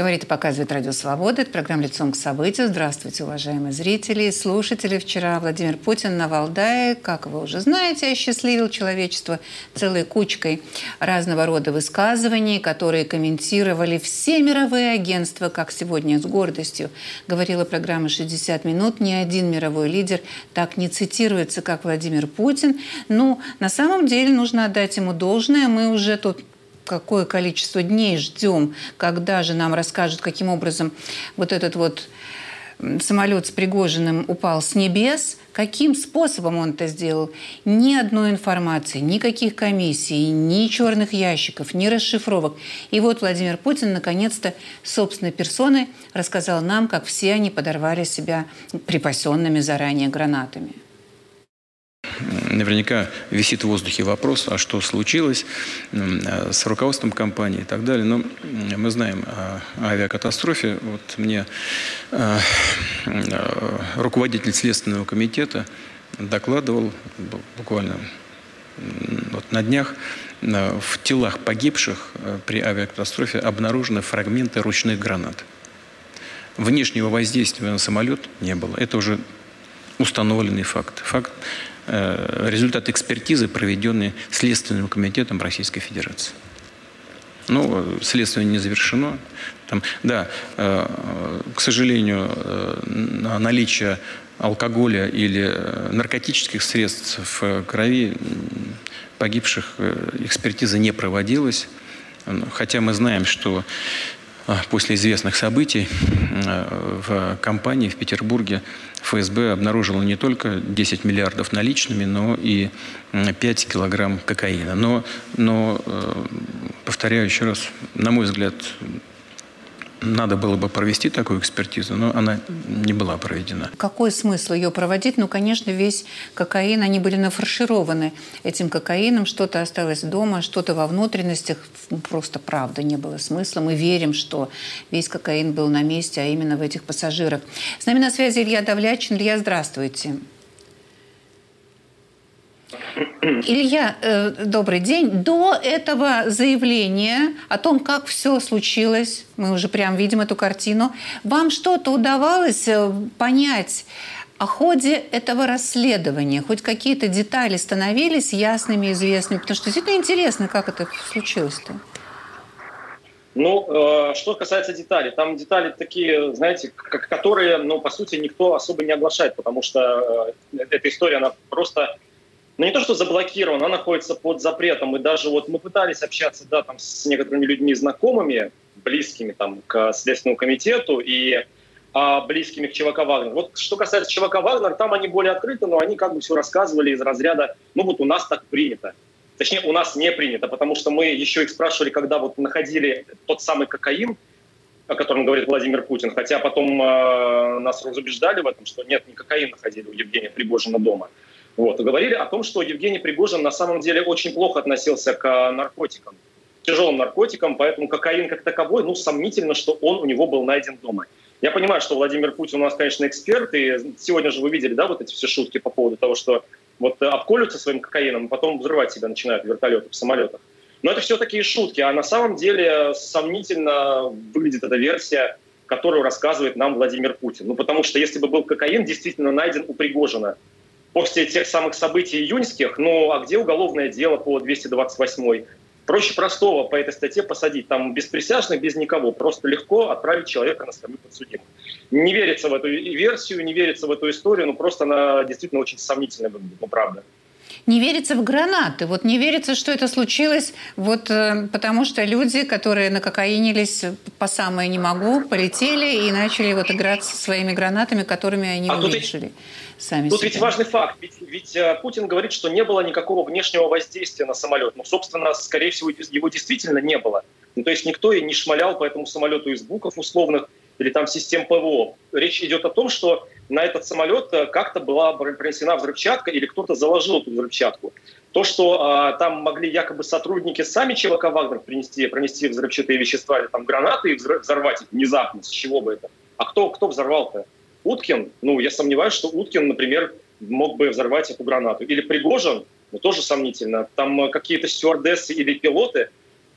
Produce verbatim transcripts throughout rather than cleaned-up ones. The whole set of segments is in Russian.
Говорит и показывает Радио Свобода. Это программа «Лицом к событию». Здравствуйте, уважаемые зрители и слушатели. Вчера Владимир Путин на Валдае, как вы уже знаете, осчастливил человечество целой кучкой разного рода высказываний, которые комментировали все мировые агентства, как сегодня с гордостью говорила программа «шестьдесят минут». Ни один мировой лидер так не цитируется, как Владимир Путин. Ну, на самом деле, нужно отдать ему должное. Мы уже тут какое количество дней ждем, когда же нам расскажут, каким образом вот этот вот самолет с Пригожиным упал с небес, каким способом он это сделал. Ни одной информации, никаких комиссий, ни черных ящиков, ни расшифровок. И вот Владимир Путин наконец-то собственной персоной рассказал нам, как все они подорвали себя припасенными заранее гранатами. Наверняка висит в воздухе вопрос, а что случилось с руководством компании и так далее. Но мы знаем о авиакатастрофе. Вот мне руководитель Следственного комитета докладывал буквально вот на днях, в телах погибших при авиакатастрофе обнаружены фрагменты ручных гранат. Внешнего воздействия на самолет не было. Это уже установленный факт. Факт результат экспертизы, проведенной Следственным комитетом Российской Федерации. Ну, следствие не завершено. Там, да, к сожалению, наличие алкоголя или наркотических средств в крови погибших экспертиза не проводилась. Хотя мы знаем, что после известных событий в компании в Петербурге эф эс бэ обнаружило не только десять миллиардов наличными, но и пять килограмм кокаина. Но, но, повторяю еще раз, на мой взгляд, надо было бы провести такую экспертизу, но она не была проведена. Какой смысл ее проводить? Ну, конечно, весь кокаин, они были нафаршированы этим кокаином, что-то осталось дома, что-то во внутренностях. Просто правда не было смысла. Мы верим, что весь кокаин был на месте, а именно в этих пассажирах. С нами на связи Илья Давлячин. Илья, здравствуйте. Илья, э, добрый день. До этого заявления о том, как все случилось, мы уже прям видим эту картину, вам что-то удавалось понять о ходе этого расследования? Хоть какие-то детали становились ясными, известными? Потому что действительно интересно, как это случилось-то. Ну, э, что касается деталей, там детали такие, знаете, как, которые, ну, по сути, никто особо не оглашает, потому что э, эта история, она просто... Ну, не то, что заблокировано, она находится под запретом. И даже вот мы пытались общаться, да, там, с некоторыми людьми знакомыми, близкими там, к Следственному комитету и а, близкими к ЧВК «Вагнер». Вот что касается ЧВК «Вагнер», там они более открыты, но они как бы все рассказывали из разряда «ну вот у нас так принято». Точнее, у нас не принято, потому что мы еще их спрашивали, когда вот находили тот самый кокаин, о котором говорит Владимир Путин, хотя потом э, нас разубеждали в этом, что нет, не кокаин находили у Евгения Пригожина дома. Вот. И говорили о том, что Евгений Пригожин на самом деле очень плохо относился к наркотикам, тяжелым наркотикам, поэтому кокаин как таковой, ну, сомнительно, что он у него был найден дома. Я понимаю, что Владимир Путин у нас, конечно, эксперт, и сегодня же вы видели, да, вот эти все шутки по поводу того, что вот обколются своим кокаином, а потом взрывать себя начинают в вертолетах, в самолетах. Но это все такие шутки, а на самом деле сомнительно выглядит эта версия, которую рассказывает нам Владимир Путин. Ну, потому что если бы был кокаин действительно найден у Пригожина, после тех самых событий июньских, ну а где уголовное дело по двести двадцать восьмой? Проще простого по этой статье посадить. Там без присяжных, без никого. Просто легко отправить человека на скамью подсудимых. Не верится в эту версию, не верится в эту историю, но просто она действительно очень сомнительная выглядит, ну правда. Не верится в гранаты. Вот не верится, что это случилось, вот э, потому что люди, которые накокаинились по самое не могу, полетели и начали вот играть со своими гранатами, которыми они а уменьшили тут, сами тут себя. Ведь важный факт. Ведь, ведь Путин говорит, что не было никакого внешнего воздействия на самолет. Ну, собственно, скорее всего, его действительно не было. Ну, то есть никто и не шмалял по этому самолету из буков условных или там систем ПВО. Речь идет о том, что на этот самолет как-то была принесена взрывчатка или кто-то заложил эту взрывчатку. То, что а, там могли якобы сотрудники сами ЧВК «Вагнер» принести, пронести взрывчатые вещества или там гранаты и взорвать их внезапно, с чего бы это? А кто, кто взорвал-то? Уткин? Ну, я сомневаюсь, что Уткин, например, мог бы взорвать эту гранату. Или Пригожин? Ну, тоже сомнительно. Там какие-то стюардессы или пилоты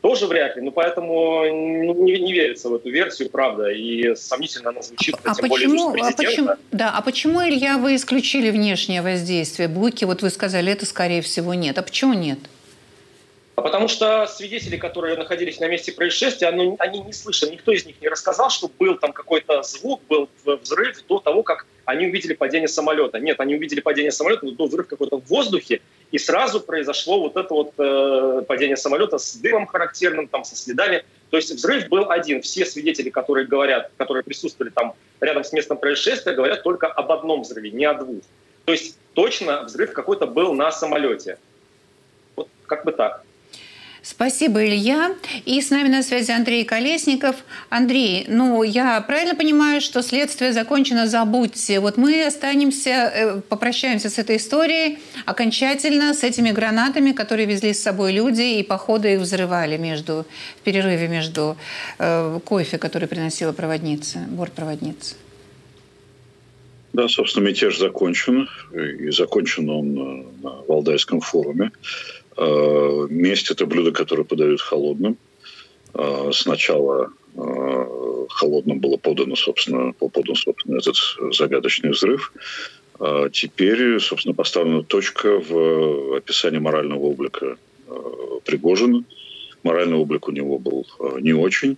тоже вряд ли. Ну, поэтому не, не верится в эту версию, правда, и сомнительно она звучит, а тем почему, более из уст президента. А почему, да, а почему, Илья, вы исключили внешнее воздействие? Буйки, вот вы сказали, это, скорее всего, нет. А почему нет? А потому что свидетели, которые находились на месте происшествия, они, они не слышали, никто из них не рассказал, что был там какой-то звук, был взрыв до того, как они увидели падение самолета. Нет, они увидели падение самолета, был взрыв какой-то в воздухе, и сразу произошло вот это вот э, падение самолета с дымом характерным, там, со следами. То есть взрыв был один. Все свидетели, которые говорят, которые присутствовали там рядом с местом происшествия, говорят только об одном взрыве, не о двух. То есть точно взрыв какой-то был на самолете. Вот как бы так. Спасибо, Илья. И с нами на связи Андрей Колесников. Андрей, ну, я правильно понимаю, что следствие закончено, забудьте. Вот мы останемся, попрощаемся с этой историей окончательно, с этими гранатами, которые везли с собой люди, и по ходу их взрывали между, в перерыве между э, кофе, который приносила проводница, бортпроводница. Да, собственно, мятеж закончен, и закончен он на Валдайском форуме. Месть – это блюдо, которое подают холодным. Сначала холодным было подано, собственно, подан, собственно, этот загадочный взрыв. Теперь, собственно, поставлена точка в описании морального облика Пригожина. Моральный облик у него был не очень.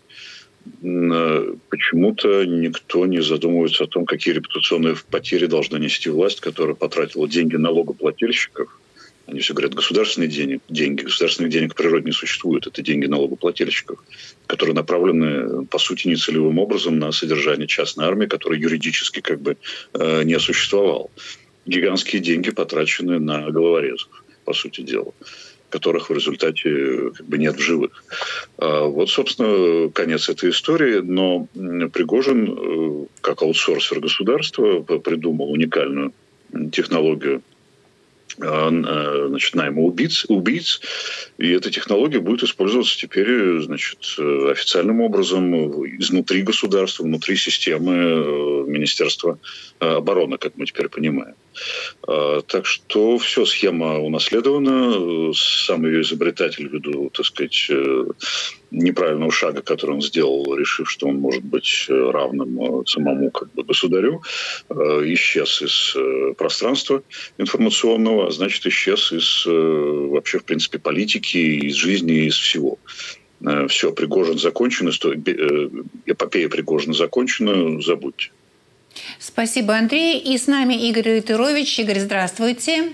Почему-то никто не задумывается о том, какие репутационные потери должна нести власть, которая потратила деньги налогоплательщиков. Они все говорят, государственные деньги, деньги. Государственных денег в природе не существует. Это деньги налогоплательщиков, которые направлены, по сути, нецелевым образом на содержание частной армии, которая юридически как бы э, не существовала. Гигантские деньги потрачены на головорезов, по сути дела, которых в результате как бы нет в живых. А вот, собственно, конец этой истории. Но Пригожин, как аутсорсер государства, придумал уникальную технологию, значит, найма убийц, убийц, и эта технология будет использоваться теперь, значит, официальным образом изнутри государства, внутри системы Министерства обороны, как мы теперь понимаем. Так что все, схема унаследована. Сам ее изобретатель, ввиду, так сказать, неправильного шага, который он сделал, решив, что он может быть равным самому как бы государю, исчез из пространства информационного, а значит, исчез из вообще, в принципе, политики, из жизни, из всего. Все, Пригожин закончен, эпопея Пригожина закончена, забудьте. Спасибо, Андрей. И с нами Игорь Рытырович. Игорь, здравствуйте.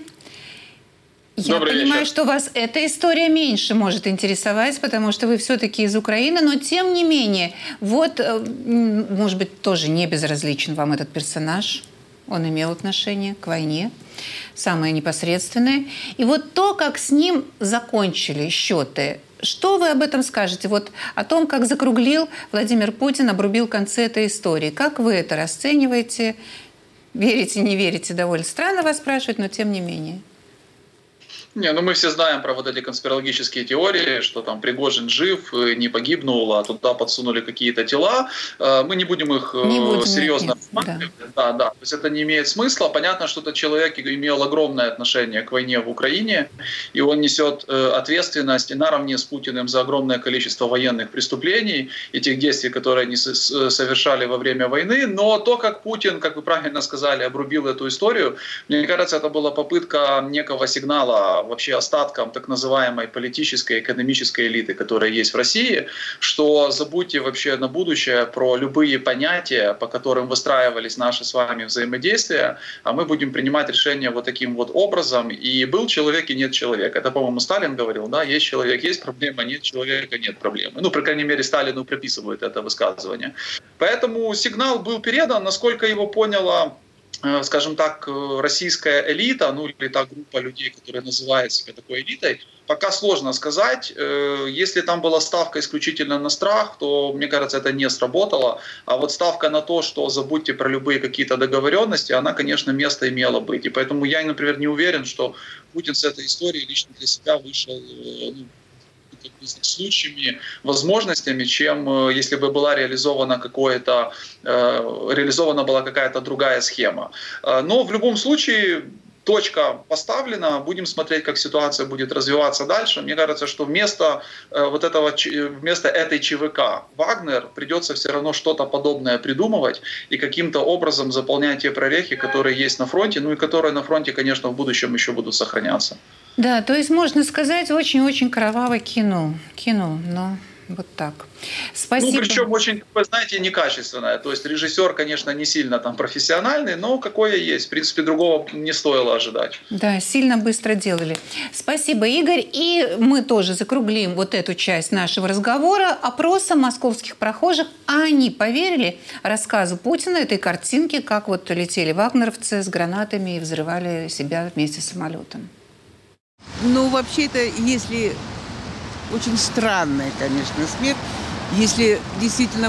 Я Добрый понимаю, вечер. что вас эта история меньше может интересовать, потому что вы все-таки из Украины, но тем не менее, вот, может быть, тоже не безразличен вам этот персонаж. Он имел отношение к войне, самое непосредственное. И вот то, как с ним закончили счеты, что вы об этом скажете? Вот о том, как закруглил Владимир Путин, обрубил концы этой истории. Как вы это расцениваете? Верите, не верите? Довольно странно вас спрашивать, но тем не менее. Не, ну мы все знаем про вот эти конспирологические теории, что там Пригожин жив, не погибнул, а туда подсунули какие-то тела. Мы не будем их не будем, серьезно рассматривать. Да. Да, да. То есть это не имеет смысла. Понятно, что этот человек имел огромное отношение к войне в Украине, и он несет ответственность наравне с Путиным за огромное количество военных преступлений и тех действий, которые они совершали во время войны. Но то, как Путин, как вы правильно сказали, обрубил эту историю, мне кажется, это была попытка некого сигнала вообще остаткам так называемой политической, экономической элиты, которая есть в России, что забудьте вообще на будущее про любые понятия, по которым выстраивались наши с вами взаимодействия, а мы будем принимать решения вот таким вот образом. И был человек, и нет человека. Это, по-моему, Сталин говорил, да, есть человек, есть проблема, нет человека, нет проблемы. Ну, по крайней мере, Сталину приписывают это высказывание. Поэтому сигнал был передан, насколько его поняла, скажем так, российская элита, ну или та группа людей, которые называют себя такой элитой, пока сложно сказать. Если там была ставка исключительно на страх, то, мне кажется, это не сработало. А вот ставка на то, что забудьте про любые какие-то договоренности, она, конечно, место имела быть. И поэтому я, например, не уверен, что Путин с этой историей лично для себя вышел, ну, с лучшими возможностями, чем если бы была реализована какое-то, реализована была какая-то другая схема. Но в любом случае точка поставлена, будем смотреть, как ситуация будет развиваться дальше. Мне кажется, что вместо, э, вот этого, вместо этой ЧВК «Вагнер» придется все равно что-то подобное придумывать и каким-то образом заполнять те прорехи, которые есть на фронте, ну и которые на фронте, конечно, в будущем еще будут сохраняться. Да, то есть, можно сказать, очень-очень кроваво кинул. Кинул, но вот так. Спасибо. Ну, причем очень, вы знаете, некачественное. То есть режиссер, конечно, не сильно там профессиональный, но какое есть. В принципе, другого не стоило ожидать. Да, сильно быстро делали. Спасибо, Игорь. И мы тоже закруглим вот эту часть нашего разговора опроса московских прохожих. А они поверили рассказу Путина, этой картинке, как вот летели вагнеровцы с гранатами и взрывали себя вместе с самолетом? Ну, вообще это, если... Очень странная, конечно, смерть. Если действительно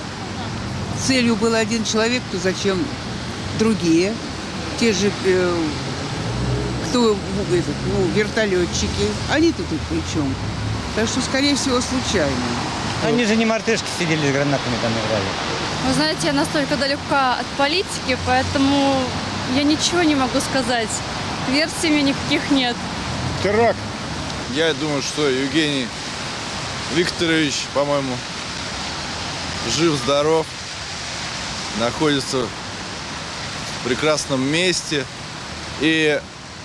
целью был один человек, то зачем другие? Те же, э, кто, этот, ну, вертолетчики, они-то тут при чем? Так что, скорее всего, случайно. Они же не мартышки сидели с гранатами там играли. Вы знаете, я настолько далека от политики, поэтому я ничего не могу сказать. Версий у меня никаких нет. Теракт. Я думаю, что Евгений Викторович, по-моему, жив-здоров, находится в прекрасном месте. И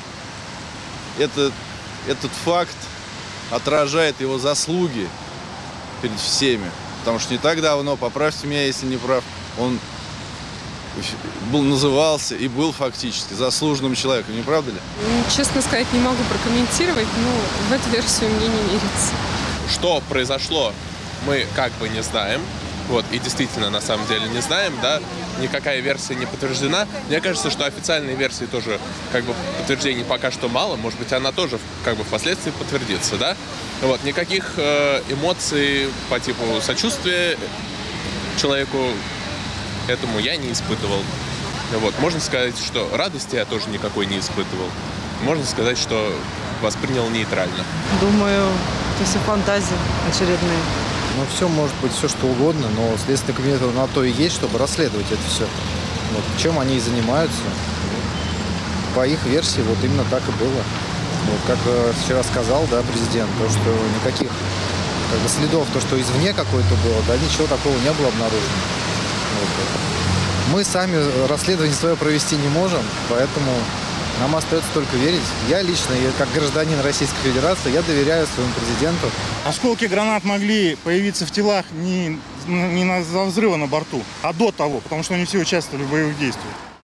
этот, этот факт отражает его заслуги перед всеми. Потому что не так давно, поправьте меня, если не прав, он был, назывался и был фактически заслуженным человеком, не правда ли? Честно сказать, не могу прокомментировать, но в эту версию мне не верится. Что произошло, мы как бы не знаем. Вот, и действительно, на самом деле, не знаем, да, никакая версия не подтверждена. Мне кажется, что официальной версии тоже, как бы, подтверждений пока что мало. Может быть, она тоже, как бы, впоследствии подтвердится, да. Вот, никаких э, эмоций по типу сочувствия человеку этому я не испытывал. Вот, можно сказать, что радости я тоже никакой не испытывал. Можно сказать, что воспринял нейтрально. Думаю, это все фантазии очередные. Ну, все может быть, все что угодно, но Следственный комитет на то и есть, чтобы расследовать это все. Вот, чем они и занимаются. По их версии, вот именно так и было. Вот, как вчера сказал, да, президент, то, что никаких как бы, следов, то, что извне какое-то было, да, ничего такого не было обнаружено. Вот. Мы сами расследование свое провести не можем, поэтому нам остается только верить. Я лично, как гражданин Российской Федерации, я доверяю своему президенту. Осколки гранат могли появиться в телах не, не на взрыва на борту, а до того, потому что они все участвовали в боевых действиях.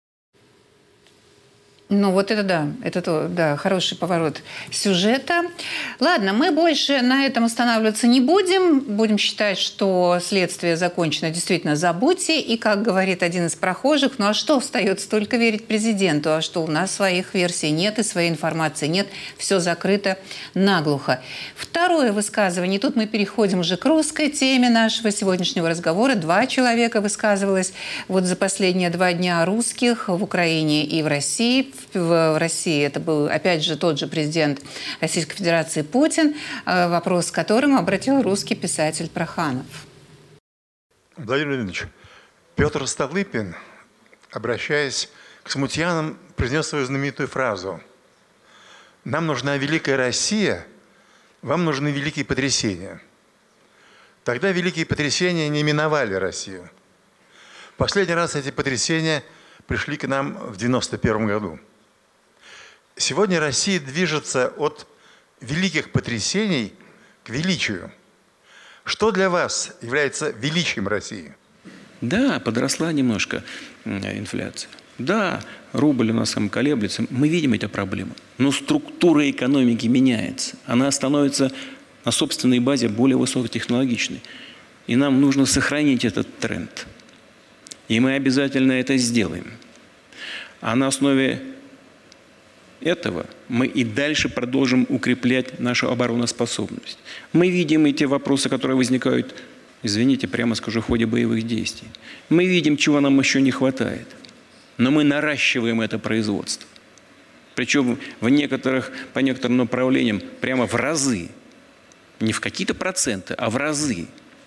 Ну, вот это да, это да, хороший поворот сюжета. Ладно, мы больше на этом останавливаться не будем. Будем считать, что следствие закончено. Действительно, забудьте. И, как говорит один из прохожих, ну а что остается? Только верить президенту. А что, у нас своих версий нет и своей информации нет. Все закрыто наглухо. Второе высказывание. Тут мы переходим уже к русской теме нашего сегодняшнего разговора. Два человека высказывалось вот за последние два дня русских в Украине и в России. В России это был, опять же, тот же президент Российской Федерации Путин, вопрос к которому обратил русский писатель Проханов. Владимир Владимирович, Петр Столыпин, обращаясь к смутьянам, произнес свою знаменитую фразу: «Нам нужна великая Россия, вам нужны великие потрясения». Тогда великие потрясения не миновали Россию. Последний раз эти потрясения пришли к нам в девяносто первом году. Сегодня Россия движется от великих потрясений к величию. Что для вас является величием России? Да, подросла немножко инфляция. Да, рубль у нас сам колеблется. Мы видим эти проблемы. Но структура экономики меняется. Она становится на собственной базе более высокотехнологичной. И нам нужно сохранить этот тренд. И мы обязательно это сделаем. А на основе этого мы и дальше продолжим укреплять нашу обороноспособность. Мы видим эти вопросы, которые возникают, извините, прямо скажу, в ходе боевых действий. Мы видим, чего нам еще не хватает. Но мы наращиваем это производство. Причем в некоторых, по некоторым направлениям прямо в разы. Не в какие-то проценты, а в разы.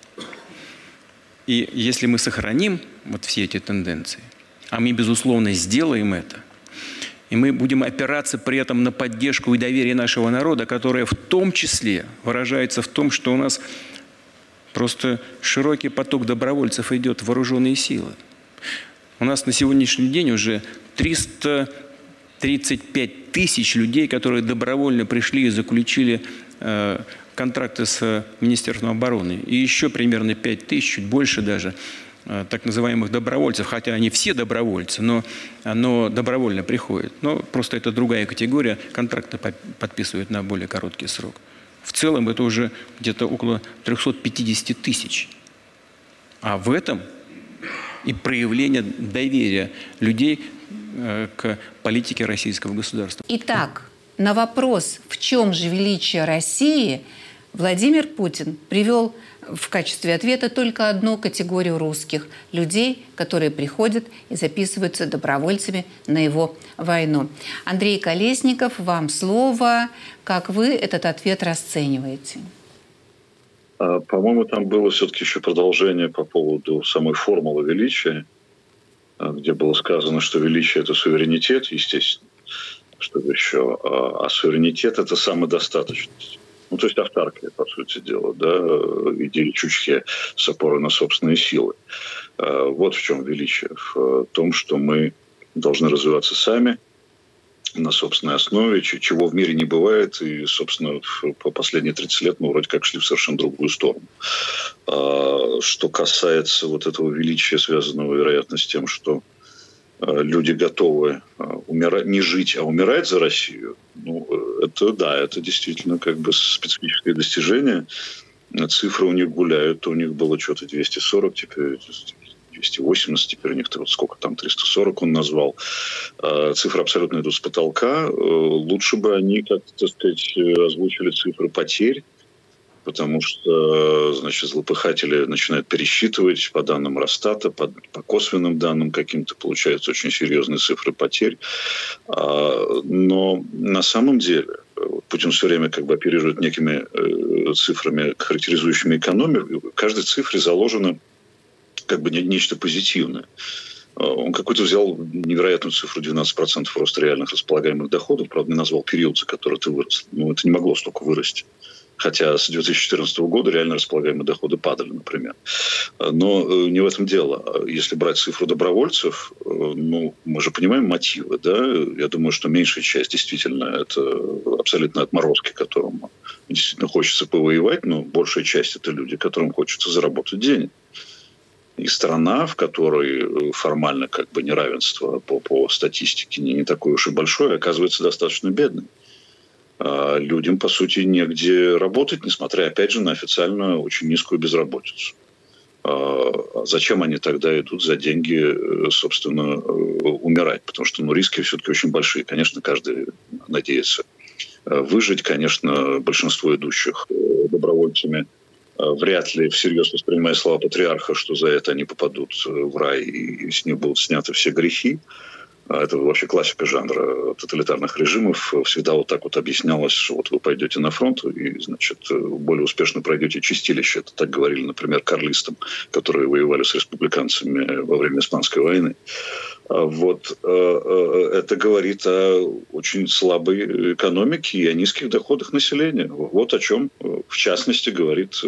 И если мы сохраним вот все эти тенденции, а мы, безусловно, сделаем это, И мы будем опираться при этом на поддержку и доверие нашего народа, которое в том числе выражается в том, что у нас просто широкий поток добровольцев идет в вооруженные силы. У нас на сегодняшний день уже триста тридцать пять тысяч людей, которые добровольно пришли и заключили э, контракты с Министерством обороны. И еще примерно пять тысяч, чуть больше даже, э, так называемых добровольцев, хотя они все добровольцы, но, но добровольно приходят. Но просто это другая категория, контракты подписывают на более короткий срок. В целом это уже где-то около триста пятьдесят тысяч. А в этом и проявление доверия людей к политике российского государства. Итак, на вопрос, в чем же величие России, Владимир Путин привел в качестве ответа только одну категорию русских – людей, которые приходят и записываются добровольцами на его войну. Андрей Колесников, вам слово. Как вы этот ответ расцениваете? По-моему, там было все-таки еще продолжение по поводу самой формулы величия, где было сказано, что величие – это суверенитет, естественно, что еще, а суверенитет – это самодостаточность. Ну, то есть автаркия, по сути дела, да, идея Чучхе с опорой на собственные силы. Вот в чем величие. В том, что мы должны развиваться сами, на собственной основе, чего в мире не бывает. И, собственно, по последние тридцать лет мы вроде как шли в совершенно другую сторону. Что касается вот этого величия, связанного, вероятно, с тем, что люди готовы умирать, не жить, а умирать за Россию, ну, это да, это действительно как бы специфическое достижение. Цифры у них гуляют, у них было что-то двести сорок, теперь двести восемьдесят, теперь у них сколько там, триста сорок он назвал. Цифры абсолютно идут с потолка. Лучше бы они, как, так сказать, озвучили цифры потерь, потому что, значит, злопыхатели начинают пересчитывать по данным Росстата, по, по косвенным данным каким-то, получаются очень серьезные цифры потерь. Но на самом деле Путин все время как бы оперирует некими цифрами, характеризующими экономику. В каждой цифре заложено как бы нечто позитивное. Он какой-то взял невероятную цифру двенадцать процентов роста реальных располагаемых доходов, правда, не назвал период, за который это выросло. Ну, это не могло столько вырасти. Хотя с две тысячи четырнадцатого года реально располагаемые доходы падали, например. Но не в этом дело. Если брать цифру добровольцев, ну, мы же понимаем мотивы, да? Я думаю, что меньшая часть действительно это абсолютно отморозки, которым действительно хочется повоевать, но большая часть это люди, которым хочется заработать денег. И страна, в которой формально как бы неравенство по, по статистике не, не такое уж и большое, оказывается достаточно бедной. А людям, по сути, негде работать, несмотря, опять же, на официально очень низкую безработицу. А зачем они тогда идут за деньги, собственно, умирать? Потому что ну, риски все-таки очень большие. Конечно, каждый надеется выжить. Конечно, большинство идущих добровольцами вряд ли всерьез воспринимая слова патриарха, что за это они попадут в рай и с них будут сняты все грехи. Это вообще классика жанра тоталитарных режимов. Всегда вот так вот объяснялось, что вот вы пойдете на фронт и, значит, более успешно пройдете чистилище. Это так говорили, например, карлистам, которые воевали с республиканцами во время Испанской войны. Вот это говорит о очень слабой экономике и о низких доходах населения. Вот о чем, в частности, говорит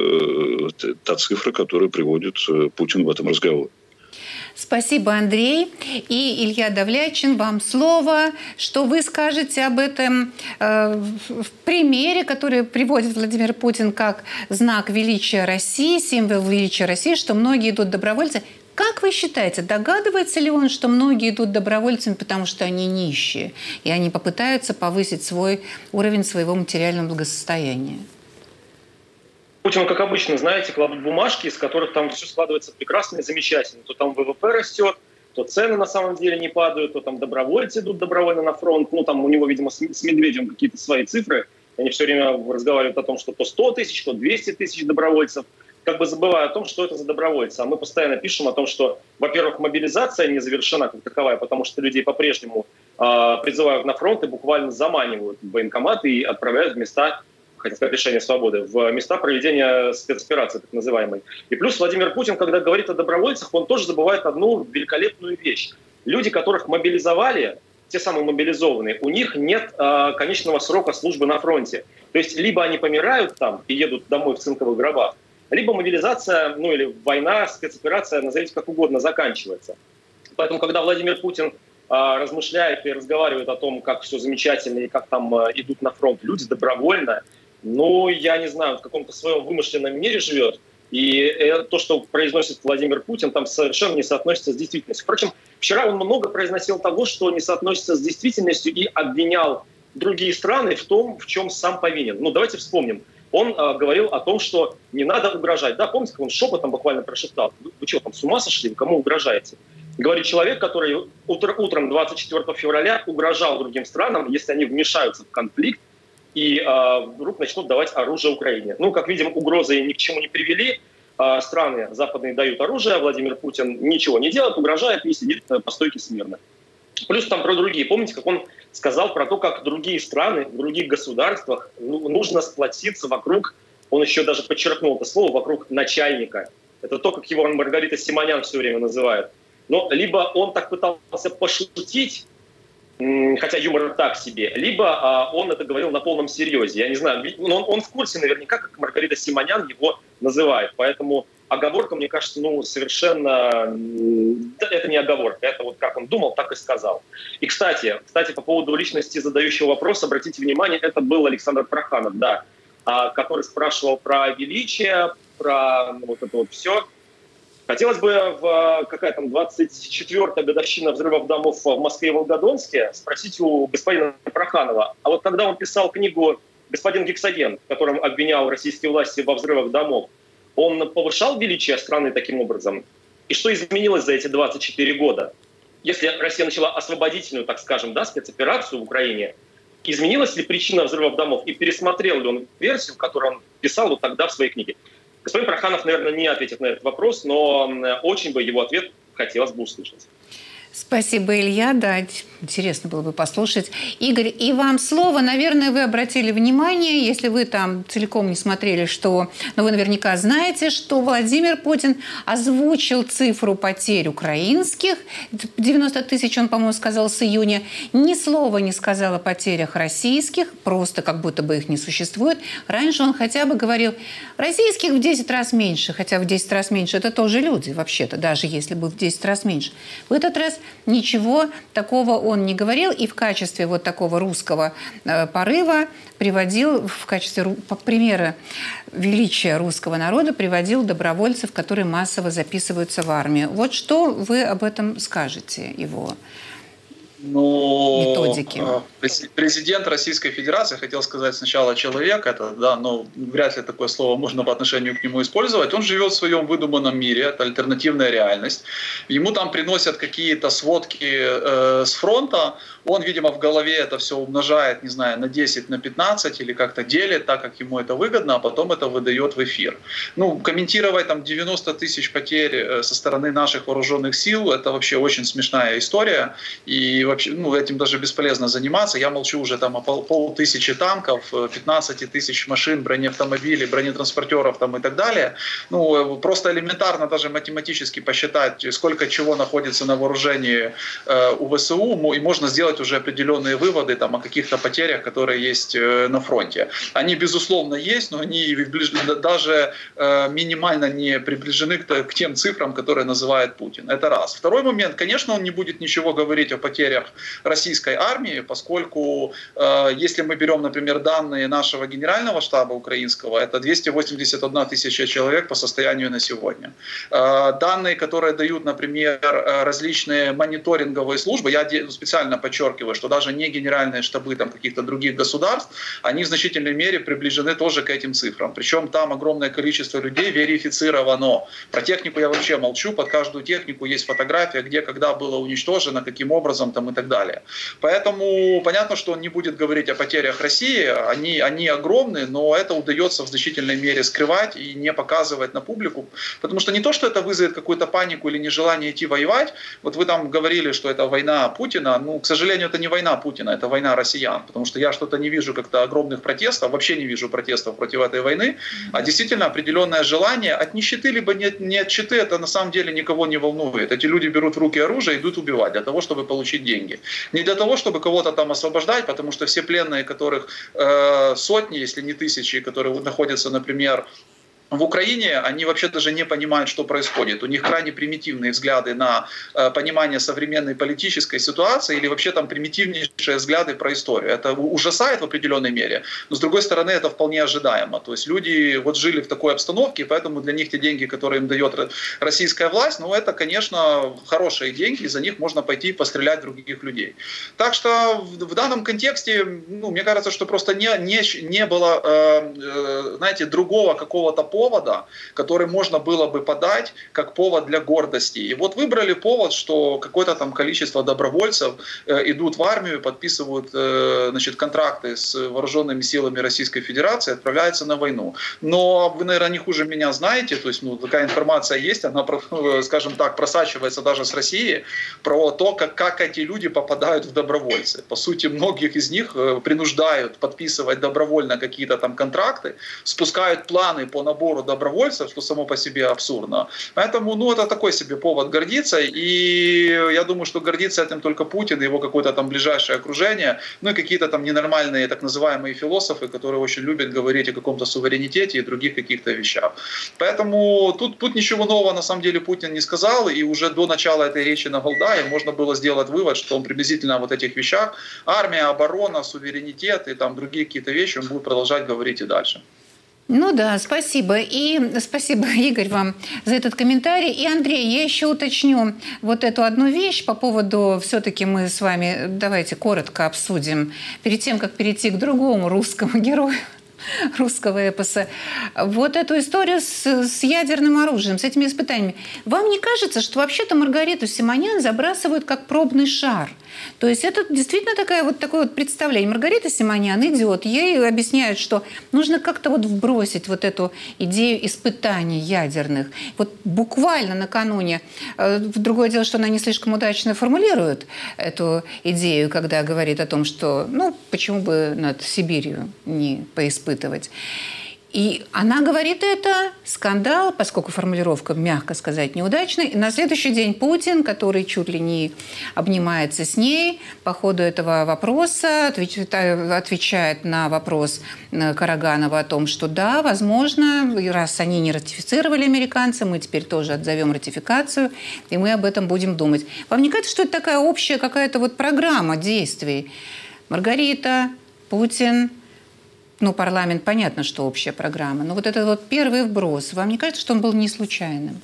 та цифра, которую приводит Путин в этом разговоре. Спасибо, Андрей. И Илья Давлячин, вам слово. Что вы скажете об этом э, в примере, который приводит Владимир Путин как знак величия России, символ величия России, что многие идут добровольцы. Как вы считаете, догадывается ли он, что многие идут добровольцами, потому что они нищие, и они попытаются повысить свой уровень своего материального благосостояния? Путин, как обычно, знаете, кладут бумажки, из которых там все складывается прекрасно и замечательно. То там ВВП растет, то цены на самом деле не падают, то там добровольцы идут добровольно на фронт. Ну, там у него, видимо, с Медведевым какие-то свои цифры. Они все время разговаривают о том, что то сто тысяч, то двести тысяч добровольцев. Как бы забывая о том, что это за добровольцы. А мы постоянно пишем о том, что, во-первых, мобилизация не завершена как таковая, потому что людей по-прежнему э, призывают на фронт и буквально заманивают в военкоматы и отправляют в места, хотел сказать, лишения свободы, в места проведения спецоперации, так называемой. И плюс Владимир Путин, когда говорит о добровольцах, он тоже забывает одну великолепную вещь. Люди, которых мобилизовали, те самые мобилизованные, у них нет э, конечного срока службы на фронте. То есть либо они помирают там и едут домой в цинковых гробах, либо мобилизация, ну или война, спецоперация, назовите как угодно, заканчивается. Поэтому, когда Владимир Путин а, размышляет и разговаривает о том, как все замечательно и как там а, идут на фронт люди добровольно, ну, я не знаю, в каком-то своем вымышленном мире живет. И э, то, что произносит Владимир Путин, там совершенно не соотносится с действительностью. Впрочем, вчера он много произносил того, что не соотносится с действительностью, и обвинял другие страны в том, в чем сам повинен. Ну, давайте вспомним. Он э, говорил о том, что не надо угрожать. Да, помните, как он шепотом буквально прошептал? Вы, вы что, там с ума сошли? Вы кому угрожаете? Говорит человек, который утро, утром двадцать четвёртого февраля угрожал другим странам, если они вмешаются в конфликт и э, вдруг начнут давать оружие Украине. Ну, как видим, угрозы ни к чему не привели. Э, страны западные дают оружие, Владимир Путин ничего не делает, угрожает и сидит по стойке смирно. Плюс там про другие. Помните, как он сказал про то, как другие страны, в других государствах ну, нужно сплотиться вокруг, он еще даже подчеркнул это слово, вокруг начальника. Это то, как его Маргарита Симонян все время называет. Но либо он так пытался пошутить, хотя юмор так себе, либо а, он это говорил на полном серьезе. Я не знаю, он, он в курсе наверняка, как Маргарита Симонян его называет. Поэтому оговорка, мне кажется, ну, совершенно... Это не оговорка, это вот как он думал, так и сказал. И, кстати, кстати, по поводу личности задающего вопрос, обратите внимание, это был Александр Проханов, да, который спрашивал про величие, про ну, вот это вот все. Хотелось бы в какая там двадцать четвёртая годовщина взрывов домов в Москве и Волгодонске спросить у господина Проханова, а вот когда он писал книгу «Господин Гексоген», в котором обвинял российские власти во взрывах домов, он повышал величие страны таким образом? И что изменилось за эти двадцать четыре года? Если Россия начала освободительную, так скажем, да, спецоперацию в Украине, изменилась ли причина взрывов домов и пересмотрел ли он версию, которую он писал вот тогда в своей книге? Господин Проханов, наверное, не ответит на этот вопрос, но очень бы его ответ хотелось бы услышать. Спасибо, Илья. Да, интересно было бы послушать. Игорь, и вам слово. Наверное, вы обратили внимание, если вы там целиком не смотрели, что... Но вы наверняка знаете, что Владимир Путин озвучил цифру потерь украинских. девяносто тысяч, он, по-моему, сказал с июня. Ни слова не сказал о потерях российских, просто как будто бы их не существует. Раньше он хотя бы говорил, российских в десять раз меньше, хотя в десять раз меньше это тоже люди, вообще-то, даже если бы в десять раз меньше. В этот раз ничего такого он не говорил, и в качестве вот такого русского э, порыва приводил, в качестве примера величия русского народа, приводил добровольцев, которые массово записываются в армию. Вот что вы об этом скажете, его ну, методики? Президент Российской Федерации, хотел сказать сначала человек, это, да, но вряд ли такое слово можно по отношению к нему использовать. Он живет в своем выдуманном мире, это альтернативная реальность. Ему там приносят какие-то сводки э, с фронта, он, видимо, в голове это все умножает, не знаю, на десять, на пятнадцать или как-то делит так, как ему это выгодно, а потом это выдает в эфир. Ну, комментировать там девяносто тысяч потерь со стороны наших вооруженных сил, это вообще очень смешная история, и вообще, ну, этим даже бесполезно заниматься. Я молчу уже там о пол, полтысячи танков, пятнадцать тысяч машин, бронеавтомобилей, бронетранспортеров там и так далее. Ну, просто элементарно даже математически посчитать, сколько чего находится на вооружении э, у ВСУ, и можно сделать уже определенные выводы там, о каких-то потерях, которые есть э, на фронте. Они, безусловно, есть, но они даже э, минимально не приближены к, к тем цифрам, которые называет Путин. Это раз. Второй момент. Конечно, он не будет ничего говорить о потерях российской армии, поскольку э, если мы берем, например, данные нашего генерального штаба украинского, это двести восемьдесят одна тысяча человек по состоянию на сегодня. Э, данные, которые дают, например, различные мониторинговые службы, я специально подчеркиваю, что даже не генеральные штабы там, каких-то других государств, они в значительной мере приближены тоже к этим цифрам. Причем там огромное количество людей верифицировано. Про технику я вообще молчу, под каждую технику есть фотография, где, когда было уничтожено, каким образом там, и так далее. Поэтому понятно, что он не будет говорить о потерях России, они, они огромны, но это удается в значительной мере скрывать и не показывать на публику, потому что не то, что это вызовет какую-то панику или нежелание идти воевать, вот вы там говорили, что это война Путина, ну, к сожалению, это не война Путина, это война россиян, потому что я что-то не вижу как-то огромных протестов, вообще не вижу протестов против этой войны, а действительно определенное желание от нищеты либо не, не от нищеты, это на самом деле никого не волнует. Эти люди берут в руки оружие и идут убивать для того, чтобы получить деньги. деньги. Не для того, чтобы кого-то там освобождать, потому что все пленные, которых э, сотни, если не тысячи, которые находятся, например, в Украине, они вообще даже не понимают, что происходит. У них крайне примитивные взгляды на э, понимание современной политической ситуации или вообще там примитивнейшие взгляды про историю. Это ужасает в определенной мере, но с другой стороны это вполне ожидаемо. То есть люди вот жили в такой обстановке, и поэтому для них те деньги, которые им дает российская власть, ну это, конечно, хорошие деньги, за них можно пойти пострелять других людей. Так что в, в данном контексте, ну, мне кажется, что просто не, не, не было, э, э, знаете, другого какого-то повода, который можно было бы подать как повод для гордости. И вот выбрали повод, что какое-то там количество добровольцев э, идут в армию, подписывают э, значит, контракты с вооруженными силами Российской Федерации, отправляются на войну. Но вы, наверное, не хуже меня знаете, то есть ну, такая информация есть, она, скажем так, просачивается даже с России, про то, как, как эти люди попадают в добровольцы. По сути, многих из них принуждают подписывать добровольно какие-то там контракты, спускают планы по набору добровольцев, что само по себе абсурдно. Поэтому, ну, это такой себе повод гордиться, и я думаю, что гордится этим только Путин, его какое-то там ближайшее окружение, ну и какие-то там ненормальные так называемые философы, которые очень любят говорить о каком-то суверенитете и других каких-то вещах. Поэтому тут, тут ничего нового на самом деле Путин не сказал, и уже до начала этой речи на Валдае можно было сделать вывод, что он приблизительно о вот этих вещах, армия, оборона, суверенитет и там другие какие-то вещи, он будет продолжать говорить и дальше. Ну да, спасибо. И спасибо, Игорь, вам за этот комментарий. И, Андрей, я еще уточню вот эту одну вещь по поводу, все-таки мы с вами, давайте коротко обсудим, перед тем, как перейти к другому русскому герою, русского эпоса, вот эту историю с, с ядерным оружием, с этими испытаниями. Вам не кажется, что вообще-то Маргариту Симонян забрасывают как пробный шар? То есть это действительно такая, вот такое вот представление. Маргарита Симонян идет, ей объясняют, что нужно как-то вот вбросить вот эту идею испытаний ядерных. Вот буквально накануне, другое дело, что она не слишком удачно формулирует эту идею, когда говорит о том, что, ну, почему бы над Сибирью не поиспытывать. И она говорит это, скандал, поскольку формулировка, мягко сказать, неудачная. И на следующий день Путин, который чуть ли не обнимается с ней по ходу этого вопроса, отвечает на вопрос Караганова о том, что да, возможно, раз они не ратифицировали, американцы, мы теперь тоже отзовем ратификацию, и мы об этом будем думать. Вам не кажется, что это такая общая какая-то вот программа действий? Маргарита, Путин... Ну, парламент, понятно, что общая программа. Но вот этот вот первый вброс, вам не кажется, что он был не случайным?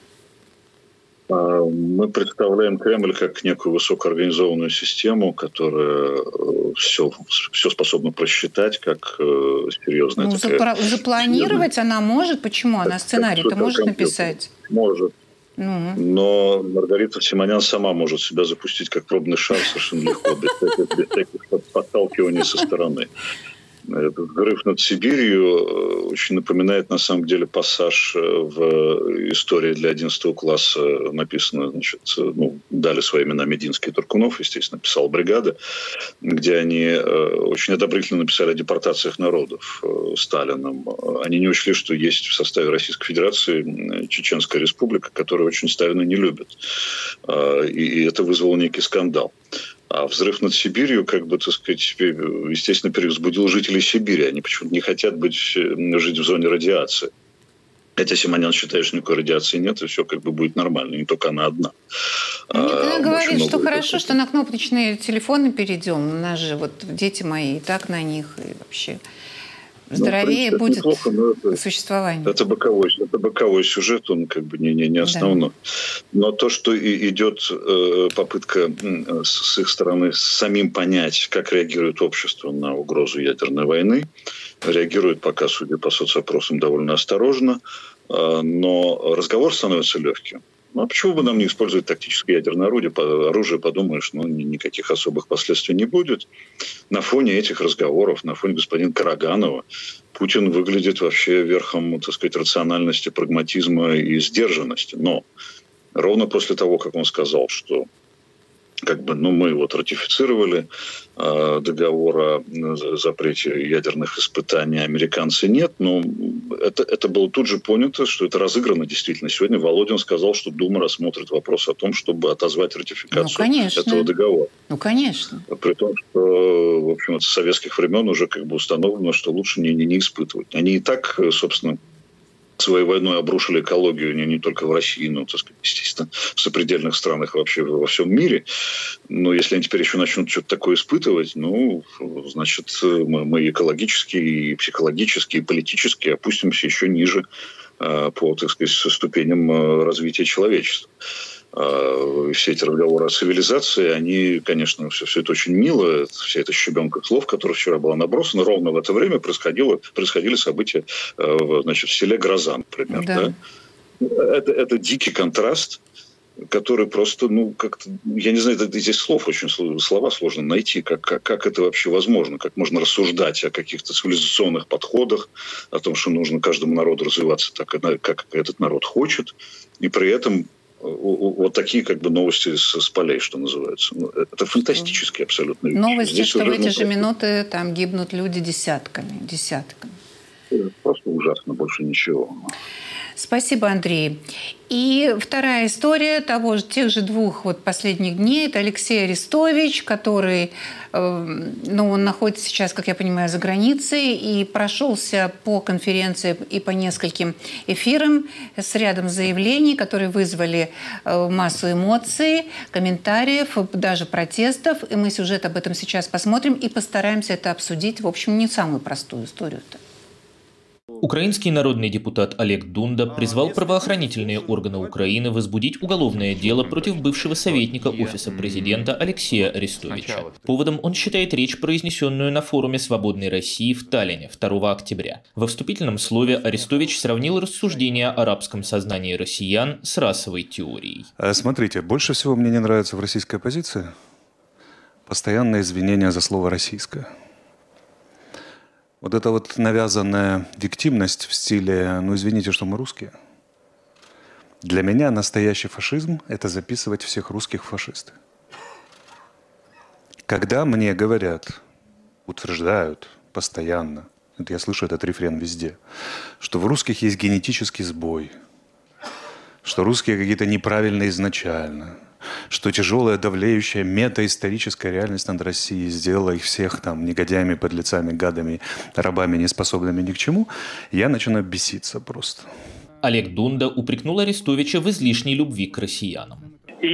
Мы представляем Кремль как некую высокоорганизованную систему, которая все, все способна просчитать, как серьезная ну, такая... Запра- запланировать она может? Почему? Она сценарий-то может написать? Может. Ну. Но Маргарита Симонян сама может себя запустить как пробный шар совершенно легко, без всяких подталкиваний со стороны. Этот взрыв над Сибирью очень напоминает, на самом деле, пассаж в истории для одиннадцатого класса, написано, значит, ну, дали свои имена Мединский и Туркунов, естественно, писал «Бригада», где они очень одобрительно написали о депортациях народов Сталином. Они не учли, что есть в составе Российской Федерации Чеченская республика, которую очень Сталина не любит. И это вызвало некий скандал. А взрыв над Сибирью, как бы, так сказать, естественно, перевозбудил жителей Сибири. Они почему-то не хотят быть, жить в зоне радиации. Хотя Симонян считает, что никакой радиации нет, и все как бы будет нормально, не только она одна. Нет, она а, говорит, что хорошо, что на кнопочные телефоны перейдем. У нас же вот дети мои и так на них, и вообще... Здоровее ну, будет неплохо, это, существование. Это боковой, это боковой сюжет, он как бы не, не, не основной. Да. Но то, что и идет э, попытка э, с их стороны самим понять, как реагирует общество на угрозу ядерной войны, реагирует пока, судя по соцопросам, довольно осторожно, э, но разговор становится легким. Ну, а почему бы нам не использовать тактическое ядерное орудие? Оружие, подумаешь, ну, никаких особых последствий не будет. На фоне этих разговоров, на фоне господина Караганова, Путин выглядит вообще верхом, так сказать, рациональности, прагматизма и сдержанности. Но ровно после того, как он сказал, что как бы, ну, мы вот ратифицировали э, договор о запрете ядерных испытаний, американцы нет, но это, это было тут же понято, что это разыграно действительно. Сегодня Володин сказал, что Дума рассмотрит вопрос о том, чтобы отозвать ратификацию ну, этого договора. Ну, конечно. При том, что, в общем, с советских времен уже как бы установлено, что лучше не, не, не испытывать. Они и так, собственно, своей войной обрушили экологию не, не только в России, но, так сказать, естественно, в сопредельных странах вообще во всем мире. Но если они теперь еще начнут что-то такое испытывать, ну, значит, мы, мы экологически, и психологически, и политически опустимся еще ниже э, по, так сказать, ступеням развития человечества. Все эти разговоры о цивилизации, они, конечно, все, все это очень мило, вся эта щебенка слов, которая вчера была набросана, ровно в это время происходило, происходили события значит, в селе Гроза, например. Да. Да? Это, это дикий контраст, который просто, ну, как-то, я не знаю, это, здесь слов очень, слова сложно найти, как, как, как это вообще возможно, как можно рассуждать о каких-то цивилизационных подходах, о том, что нужно каждому народу развиваться так, как этот народ хочет, и при этом вот такие как бы новости с, с полей, что называется. Это фантастические абсолютно вещи. Новости, Здесь что в эти же минуты там гибнут люди десятками, десятками. Это просто ужасно, больше ничего. Спасибо, Андрей. И вторая история того же, тех же двух вот последних дней. Это Алексей Арестович, который э, ну, он находится сейчас, как я понимаю, за границей и прошелся по конференции и по нескольким эфирам с рядом заявлений, которые вызвали э, массу эмоций, комментариев, даже протестов. И мы сюжет об этом сейчас посмотрим и постараемся это обсудить. В общем, не самую простую историю-то. Украинский народный депутат Олег Дунда призвал правоохранительные органы Украины возбудить уголовное дело против бывшего советника Офиса президента Алексея Арестовича. Поводом он считает речь, произнесенную на форуме «Свободной России» в Таллине второго октября. Во вступительном слове Арестович сравнил рассуждения о арабском сознании россиян с расовой теорией. Смотрите, больше всего мне не нравится в российской оппозиции постоянное извинение за слово «российское». Вот эта вот навязанная виктимность в стиле «ну извините, что мы русские». Для меня настоящий фашизм – это записывать всех русских в фашисты. Когда мне говорят, утверждают постоянно, вот я слышу этот рефрен везде, что в русских есть генетический сбой, что русские какие-то неправильные изначально, что тяжелая, давлеющая метаисторическая реальность над Россией сделала их всех там негодяями, подлецами, гадами, рабами, неспособными ни к чему, я начинаю беситься просто. Олег Дунда упрекнул Арестовича в излишней любви к россиянам.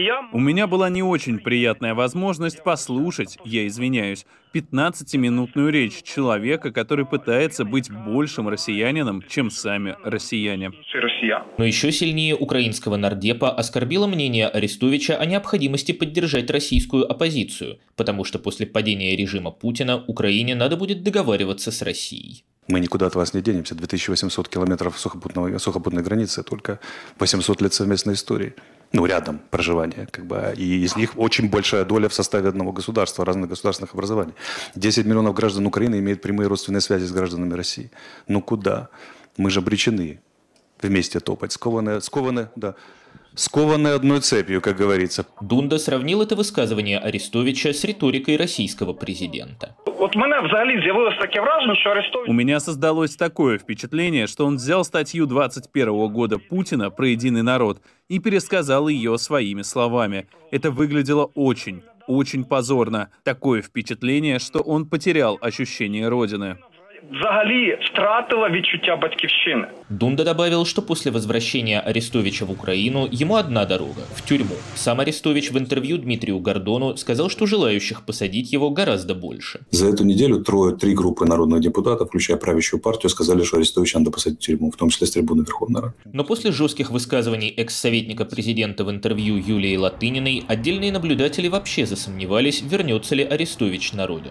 У меня была не очень приятная возможность послушать, я извиняюсь, пятнадцатиминутную речь человека, который пытается быть большим россиянином, чем сами россияне. Но еще сильнее украинского нардепа оскорбило мнение Арестовича о необходимости поддержать российскую оппозицию, потому что после падения режима Путина Украине надо будет договариваться с Россией. Мы никуда от вас не денемся. две тысячи восемьсот километров сухопутного, сухопутной границы, только восемьсот лет совместной истории. Ну, рядом проживания, как бы, и из них очень большая доля в составе одного государства, разных государственных образований. десять миллионов граждан Украины имеют прямые родственные связи с гражданами России. Ну, куда? Мы же обречены вместе топать, скованные, скованные, да, скованные одной цепью, как говорится. Дунда сравнил это высказывание Арестовича с риторикой российского президента. Вот у меня взагалі з'явилось таке враження, що Арестович... У меня создалось такое впечатление, что он взял статью двадцать первого года Путина про единый народ и пересказал ее своими словами. Это выглядело очень, очень позорно. Такое впечатление, что он потерял ощущение родины. Взагалі втратила відчуття батьківщини. Дунда добавил, что после возвращения Арестовича в Украину ему одна дорога – в тюрьму. Сам Арестович в интервью Дмитрию Гордону сказал, что желающих посадить его гораздо больше. За эту неделю трое, три группы народных депутатов, включая правящую партию, сказали, что Арестовича надо посадить в тюрьму, в том числе с трибуны Верховной Рады. Но после жестких высказываний экс-советника президента в интервью Юлии Латыниной отдельные наблюдатели вообще засомневались, вернется ли Арестович на родину.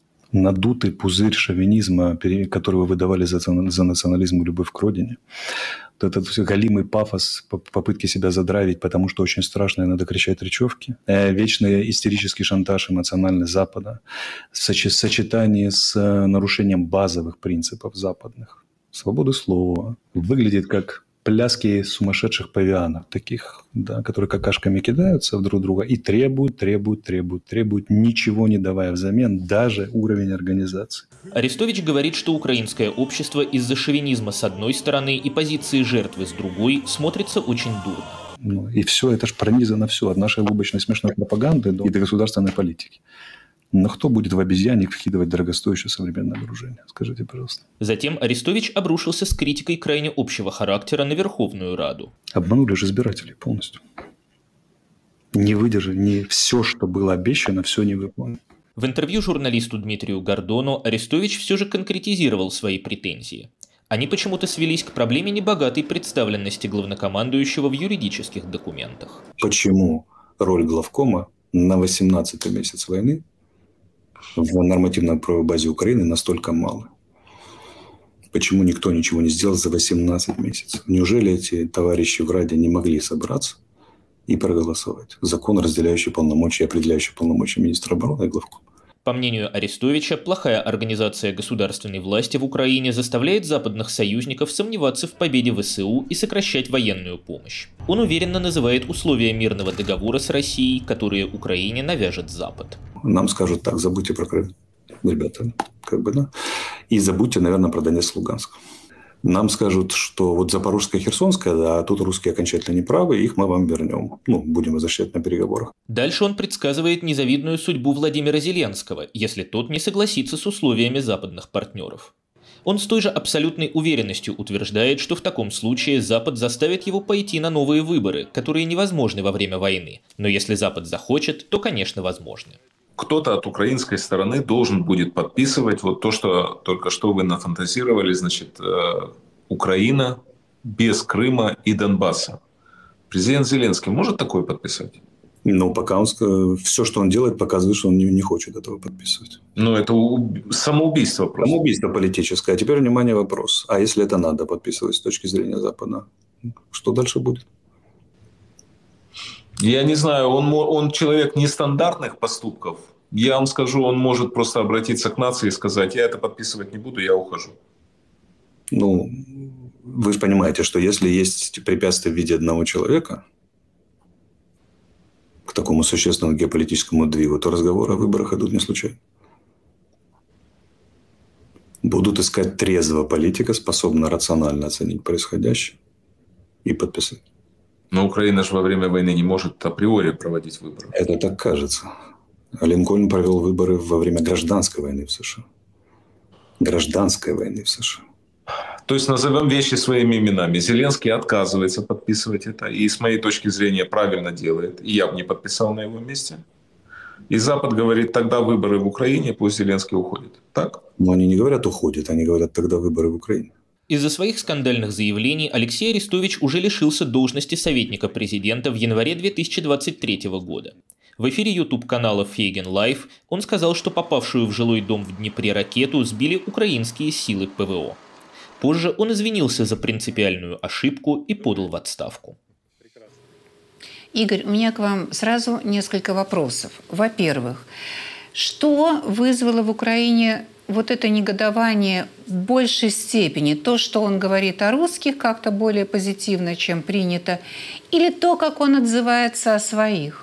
Надутый пузырь шовинизма, который вы выдавали за, за национализм и любовь к родине. Вот этот галимый пафос, попытки себя задравить, потому что очень страшно, и надо кричать речевки. Вечный истерический шантаж эмоциональный Запада в сочетании с нарушением базовых принципов западных. Свободы слова. Выглядит как пляски сумасшедших павианов, таких, да, которые какашками кидаются в друг друга и требуют, требуют, требуют, требуют, ничего не давая взамен, даже уровень организации. Арестович говорит, что украинское общество из-за шовинизма с одной стороны и позиции жертвы с другой смотрится очень дурно. Ну, и все, это же пронизано все, от нашей лубочной смешной пропаганды до, и до государственной политики. Но кто будет в обезьянник вкидывать дорогостоящее современное вооружение? Скажите, пожалуйста. Затем Арестович обрушился с критикой крайне общего характера на Верховную Раду. Обманули же избирателей полностью. Не выдержали, не все, что было обещано, все не выполнено. В интервью журналисту Дмитрию Гордону Арестович все же конкретизировал свои претензии. Они почему-то свелись к проблеме небогатой представленности главнокомандующего в юридических документах. Почему роль главкома на восемнадцатый месяц войны в нормативно-правовой базе Украины настолько мало? Почему никто ничего не сделал за восемнадцать месяцев? Неужели эти товарищи в Раде не могли собраться и проголосовать закон, разделяющий полномочия и определяющий полномочия министра обороны и главкома? По мнению Арестовича, плохая организация государственной власти в Украине заставляет западных союзников сомневаться в победе ВСУ и сокращать военную помощь. Он уверенно называет условия мирного договора с Россией, которые Украине навяжет Запад. Нам скажут так: забудьте про Крым, ребята, как бы, да, и забудьте, наверное, про Донецк, Луганск. Нам скажут, что вот Запорожская, Херсонская, да, а тут русские окончательно неправы, их мы вам вернем. Ну, будем возвращать на переговорах. Дальше он предсказывает незавидную судьбу Владимира Зеленского, если тот не согласится с условиями западных партнеров. Он с той же абсолютной уверенностью утверждает, что в таком случае Запад заставит его пойти на новые выборы, которые невозможны во время войны. Но если Запад захочет, то, конечно, возможны. Кто-то от украинской стороны должен будет подписывать вот то, что только что вы нафантазировали, значит, Украина без Крыма и Донбасса. Президент Зеленский может такое подписать? Ну, пока он, все, что он делает, показывает, что он не, не хочет этого подписывать. Ну, это самоубийство просто. Самоубийство политическое. А теперь, внимание, вопрос. А если это надо подписывать с точки зрения Запада? Что дальше будет? Я не знаю, он, он человек нестандартных поступков. Я вам скажу, он может просто обратиться к нации и сказать: я это подписывать не буду, я ухожу. Ну, вы же понимаете, что если есть препятствие в виде одного человека к такому существенному геополитическому двигу, то разговоры о выборах идут не случайно. Будут искать трезвого политика, способного рационально оценить происходящее и подписать. Но Украина же во время войны не может априори проводить выборы. Это так кажется. А Линкольн провел выборы во время гражданской войны в США. Гражданской войны в США. То есть назовем вещи своими именами. Зеленский отказывается подписывать это. И с моей точки зрения правильно делает. И я бы не подписал на его месте. И Запад говорит: тогда выборы в Украине, пусть Зеленский уходит. Так? Но они не говорят «уходит», они говорят: тогда выборы в Украине. Из-за своих скандальных заявлений Алексей Арестович уже лишился должности советника президента в январе две тысячи двадцать третьего года. В эфире YouTube-канала Фейген Лайв он сказал, что попавшую в жилой дом в Днепре ракету сбили украинские силы ПВО. Позже он извинился за принципиальную ошибку и подал в отставку. Игорь, у меня к вам сразу несколько вопросов. Во-первых, что вызвало в Украине вот это негодование в большей степени? То, что он говорит о русских как-то более позитивно, чем принято, или то, как он отзывается о своих?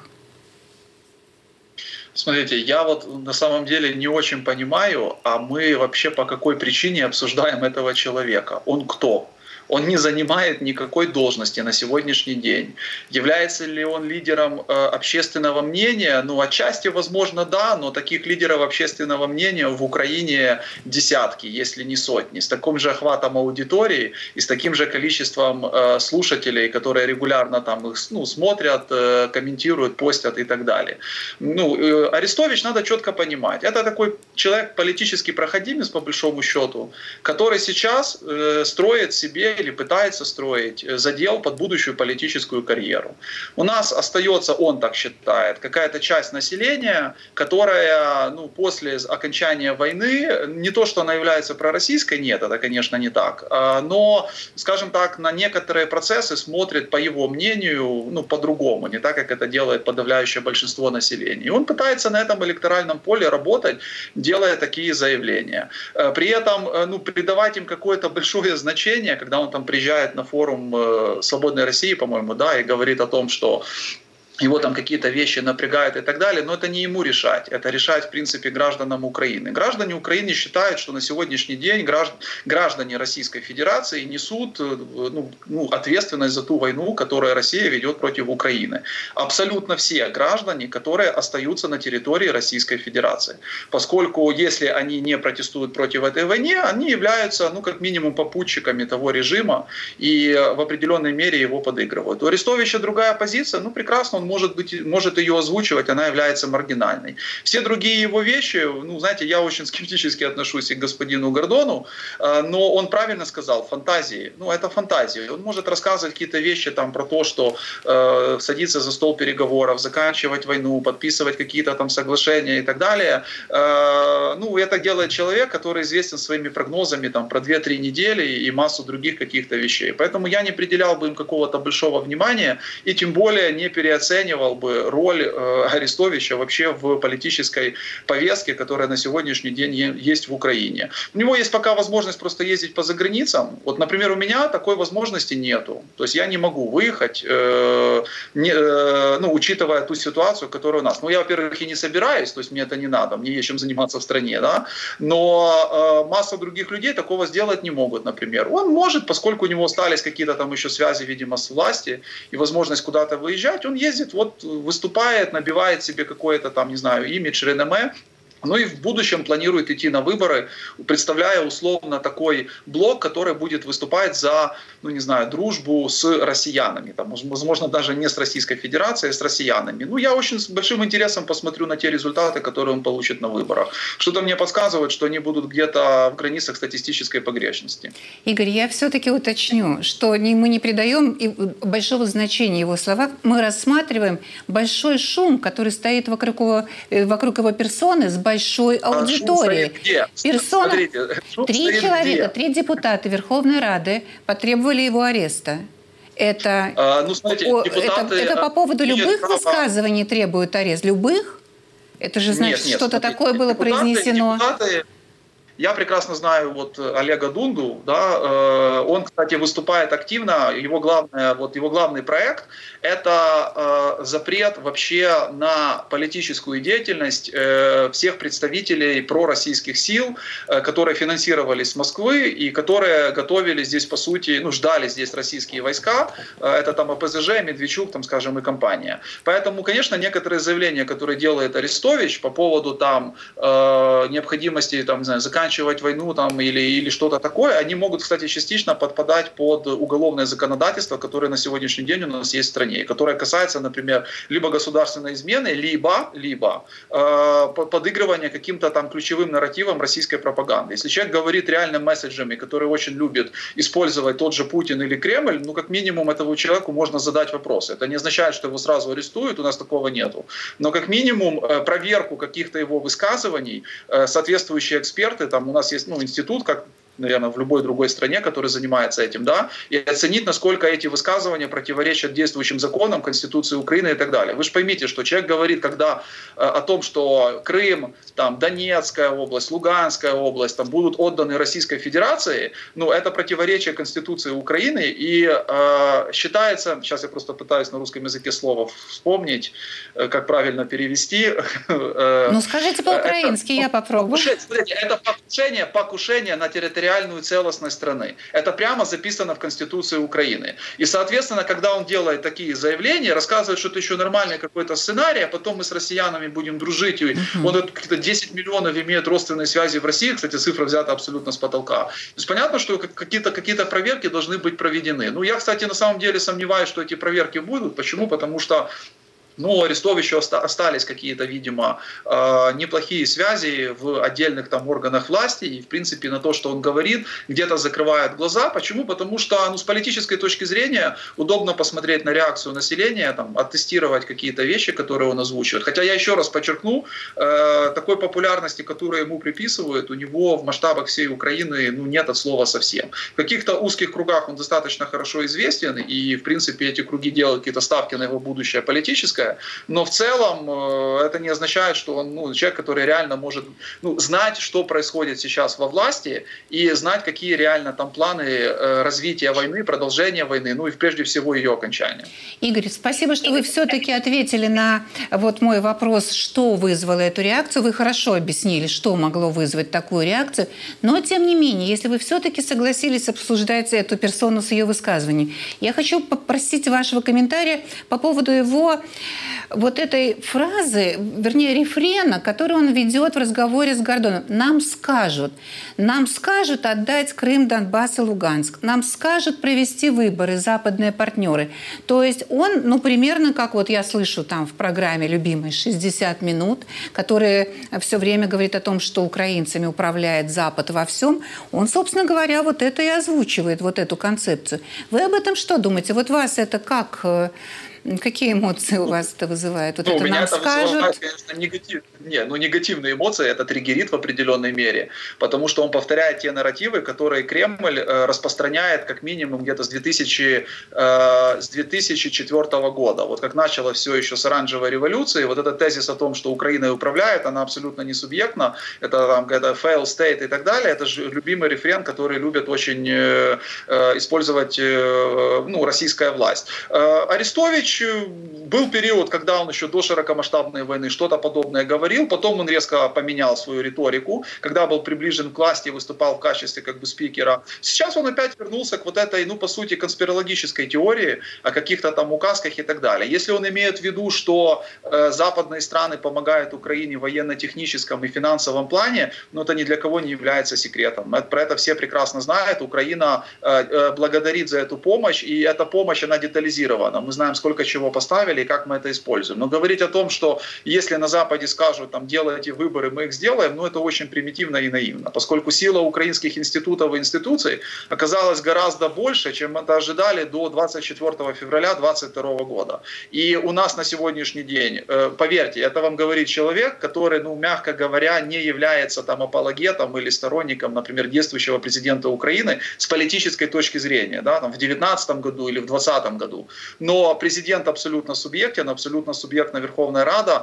Смотрите, я вот на самом деле не очень понимаю, а мы вообще по какой причине обсуждаем этого человека? Он кто? Он не занимает никакой должности на сегодняшний день. Является ли он лидером э, общественного мнения? Ну, отчасти, возможно, да, но таких лидеров общественного мнения в Украине десятки, если не сотни, с таким же охватом аудитории и с таким же количеством э, слушателей, которые регулярно там их ну, смотрят, э, комментируют, постят и так далее. Ну, э, Арестович надо четко понимать. Это такой человек политический проходимец, по большому счету, который сейчас э, строит себе или пытается строить задел под будущую политическую карьеру. У нас остается, он так считает, какая-то часть населения, которая ну, после окончания войны, не то что она является пророссийской, нет, это, конечно, не так, но, скажем так, на некоторые процессы смотрит, по его мнению, ну, по-другому, не так, как это делает подавляющее большинство населения. И он пытается на этом электоральном поле работать, делая такие заявления. При этом ну, придавать им какое-то большое значение, когда он он там приезжает на форум «Свободной России», по-моему, да, и говорит о том, что его там какие-то вещи напрягают и так далее, но это не ему решать, это решать, в принципе, гражданам Украины. Граждане Украины считают, что на сегодняшний день граждане Российской Федерации несут ну, ну, ответственность за ту войну, которую Россия ведет против Украины. Абсолютно все граждане, которые остаются на территории Российской Федерации. Поскольку если они не протестуют против этой войны, они являются, ну, как минимум, попутчиками того режима и в определенной мере его подыгрывают. У Арестовича другая позиция, ну, прекрасно, он может быть, может ее озвучивать, она является маргинальной. Все другие его вещи, ну, знаете, я очень скептически отношусь и к господину Гордону, но он правильно сказал, фантазии, ну, это фантазии. Он может рассказывать какие-то вещи там про то, что э, садиться за стол переговоров, заканчивать войну, подписывать какие-то там соглашения и так далее. Э, ну, это делает человек, который известен своими прогнозами там про две-три недели и массу других каких-то вещей. Поэтому я не приділяв бы им какого-то большого внимания и тем более не переоценивал оценивал бы роль э, Арестовича вообще в политической повестке, которая на сегодняшний день есть в Украине. У него есть пока возможность просто ездить по заграницам. Вот, например, у меня такой возможности нету. То есть я не могу выехать, э, не, э, ну, учитывая ту ситуацию, которая у нас. Ну, я, во-первых, и не собираюсь, то есть мне это не надо, мне есть чем заниматься в стране, да. Но э, масса других людей такого сделать не могут, например. Он может, поскольку у него остались какие-то там еще связи, видимо, с властью и возможность куда-то выезжать, он ездит, вот выступает, набивает себе какое-то там, не знаю, имидж, реноме. Ну и в будущем планирует идти на выборы, представляя условно такой блок, который будет выступать за, ну не знаю, дружбу с россиянами. Там, возможно, даже не с Российской Федерацией, а с россиянами. Ну, я очень с большим интересом посмотрю на те результаты, которые он получит на выборах. Что-то мне подсказывает, что они будут где-то в границах статистической погрешности. Игорь, я все-таки уточню, что мы не придаем большого значения его словам. Мы рассматриваем большой шум, который стоит вокруг его, вокруг его персоны с большой аудиторией. Персона, Смотрите, три человека, где? три депутата Верховной Рады потребовали его ареста. Это, а, ну, смотрите, о, депутаты, это, это по поводу любых права. высказываний требуют арест? Любых? Это же значит, что-то такое было депутаты, произнесено. Депутаты, я прекрасно знаю вот Олега Дунду, да, э, он, кстати, выступает активно, его, главное, вот его главный проект – это э, запрет вообще на политическую деятельность э, всех представителей пророссийских сил, э, которые финансировались с Москвы и которые готовили здесь, по сути, ну, ждали здесь российские войска, э, это там ОПЗЖ, Медведчук, там, скажем, и компания. Поэтому, конечно, некоторые заявления, которые делает Арестович по поводу там э, необходимости, там, не знаю, заканчивать заканчивать войну там, или, или что-то такое, они могут, кстати, частично подпадать под уголовное законодательство, которое на сегодняшний день у нас есть в стране, которое касается, например, либо государственной измены, либо, либо э, подыгрывания каким-то там ключевым нарративом российской пропаганды. Если человек говорит реальными месседжами, которые очень любит использовать тот же Путин или Кремль, ну, как минимум, этому человеку можно задать вопросы. Это не означает, что его сразу арестуют, у нас такого нету. Но, как минимум, проверку каких-то его высказываний соответствующие эксперты, там у нас есть, ну, институт, как, наверное, в любой другой стране, который занимается этим, да, и оценить, насколько эти высказывания противоречат действующим законам, Конституции Украины и так далее. Вы же поймите, что человек говорит, когда э, о том, что Крым, там, Донецкая область, Луганская область там, будут отданы Российской Федерации, ну, это противоречие Конституции Украины, и э, считается, сейчас я просто пытаюсь на русском языке слово вспомнить, э, как правильно перевести. Э, ну, скажите по-украински, это, я попробую. Смотрите, это покушение, покушение на территорию реальную целостность страны. Это прямо записано в Конституции Украины. И, соответственно, когда он делает такие заявления, рассказывает, что это еще нормальный какой-то сценарий, а потом мы с россиянами будем дружить, и uh-huh. он какие-то десять миллионов имеет родственные связи в России, кстати, цифра взята абсолютно с потолка. То есть понятно, что какие-то, какие-то проверки должны быть проведены. Ну, я, кстати, на самом деле сомневаюсь, что эти проверки будут. Почему? Потому что ну, у Арестовича остались какие-то, видимо, неплохие связи в отдельных там органах власти. И, в принципе, на то, что он говорит, где-то закрывает глаза. Почему? Потому что, ну, с политической точки зрения удобно посмотреть на реакцию населения, там, оттестировать какие-то вещи, которые он озвучивает. Хотя я еще раз подчеркну, такой популярности, которую ему приписывают, у него в масштабах всей Украины, ну, нет от слова совсем. В каких-то узких кругах он достаточно хорошо известен, и, в принципе, эти круги делают какие-то ставки на его будущее политическое. политическое, но в целом это не означает, что он ну, человек, который реально может ну, знать, что происходит сейчас во власти и знать, какие реально там планы развития войны, продолжения войны, ну и прежде всего ее окончания. Игорь, спасибо, что вы все-таки ответили на вот мой вопрос, что вызвало эту реакцию. Вы хорошо объяснили, что могло вызвать такую реакцию. Но, тем не менее, если вы все-таки согласились обсуждать эту персону с ее высказыванием, я хочу попросить вашего комментария по поводу его вот этой фразы, вернее, рефрена, который он ведет в разговоре с Гордоном. Нам скажут, нам скажут отдать Крым, Донбасс и Луганск, нам скажут провести выборы западные партнеры. То есть он, ну, примерно, как вот я слышу там в программе любимой «шестьдесят минут», которая все время говорит о том, что украинцами управляет Запад во всем, он, собственно говоря, вот это и озвучивает, вот эту концепцию. Вы об этом что думаете? Вот вас это как... Какие эмоции у вас это вызывает? Вот ну, это у меня нам это скажут... вызывает, конечно, негатив... Не, ну, негативные эмоции, это триггерит в определенной мере, потому что он повторяет те нарративы, которые Кремль э, распространяет как минимум где-то с, две тысячи, э, с две тысячи четвёртого года. Вот как начало все еще с оранжевой революции, вот этот тезис о том, что Украиной управляет, она абсолютно не субъектна, это там это fail state и так далее, это же любимый рефрен, который любят очень э, э, использовать э, ну, российская власть. Э, Арестович был период, когда он еще до широкомасштабной войны что-то подобное говорил, потом он резко поменял свою риторику, когда был приближен к власти и выступал в качестве как бы спикера. Сейчас он опять вернулся к вот этой, ну по сути, конспирологической теории о каких-то там указках и так далее. Если он имеет в виду, что э, западные страны помогают Украине в военно-техническом и финансовом плане, ну это ни для кого не является секретом. Про это все прекрасно знают. Украина э, э, благодарит за эту помощь, и эта помощь, она детализирована. Мы знаем, сколько чего поставили и как мы это используем. Но говорить о том, что если на Западе скажут, там, делайте выборы, мы их сделаем, ну это очень примитивно и наивно, поскольку сила украинских институтов и институций оказалась гораздо больше, чем это ожидали до двадцать четвёртого февраля две тысячи двадцать второго года. И у нас на сегодняшний день, поверьте, это вам говорит человек, который, ну мягко говоря, не является там апологетом или сторонником, например, действующего президента Украины с политической точки зрения, да, там, в девятнадцатом году или в двадцатом году. Но президент абсолютно субъектен, абсолютно субъектна Верховная Рада,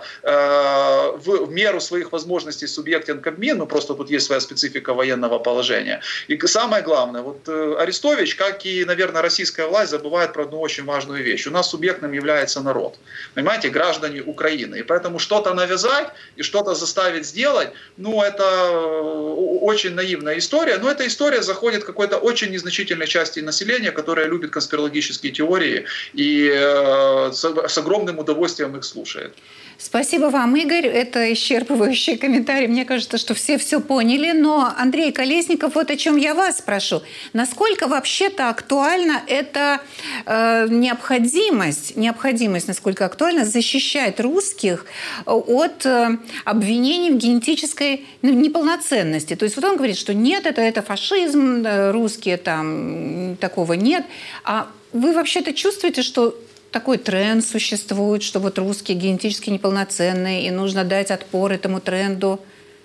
э, в, в меру своих возможностей субъектен Кабмин, ну просто тут есть своя специфика военного положения. И самое главное, вот э, Арестович, как и, наверное, российская власть, забывает про одну очень важную вещь. У нас субъектным является народ, понимаете, граждане Украины. И поэтому что-то навязать и что-то заставить сделать, ну это очень наивная история, но эта история заходит к какой-то очень незначительной части населения, которая любит конспирологические теории и э, с огромным удовольствием их слушает. Спасибо вам, Игорь. Это исчерпывающий комментарий. Мне кажется, что все все поняли. Но, Андрей Колесников, вот о чем я вас спрошу. Насколько вообще-то актуальна эта э, необходимость, необходимость, насколько актуально защищать русских от э, обвинений в генетической неполноценности? То есть вот он говорит, что нет, это, это фашизм, русские там, такого нет. А вы вообще-то чувствуете, что такой тренд существует, что вот русские генетически неполноценные, и нужно дать отпор этому тренду?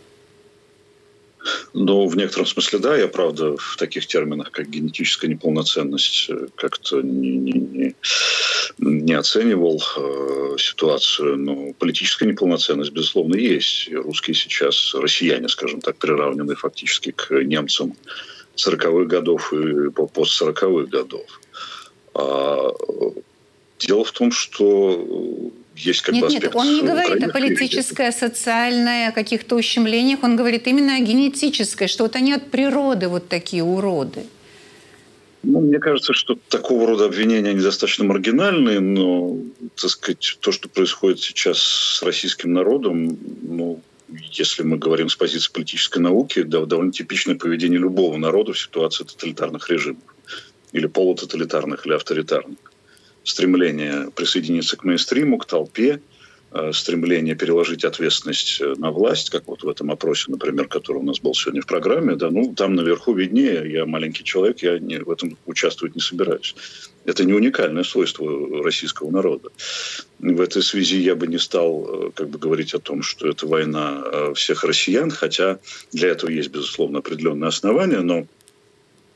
Ну, в некотором смысле, да. Я, правда, в таких терминах, как генетическая неполноценность, как-то не, не, не, не оценивал э, ситуацию. Но политическая неполноценность, безусловно, есть. И русские сейчас, россияне, скажем так, приравнены фактически к немцам сороковых годов и постсороковых годов. А дело в том, что есть как нет, бы аспект... Нет, он не говорит о политической, о социальной, о каких-то ущемлениях. Он говорит именно о генетической, что вот они от природы вот такие уроды. Ну, мне кажется, что такого рода обвинения они достаточно маргинальные, но, так сказать, то, что происходит сейчас с российским народом, ну, если мы говорим с позиции политической науки, да, довольно типичное поведение любого народа в ситуации тоталитарных режимов. Или полутоталитарных, или авторитарных. Стремление присоединиться к мейнстриму, к толпе, стремление переложить ответственность на власть, как вот в этом опросе, например, который у нас был сегодня в программе, да, ну, там наверху виднее, я маленький человек, я не, в этом участвовать не собираюсь. Это не уникальное свойство российского народа. В этой связи я бы не стал как бы говорить о том, что это война всех россиян, хотя для этого есть, безусловно, определенные основания, но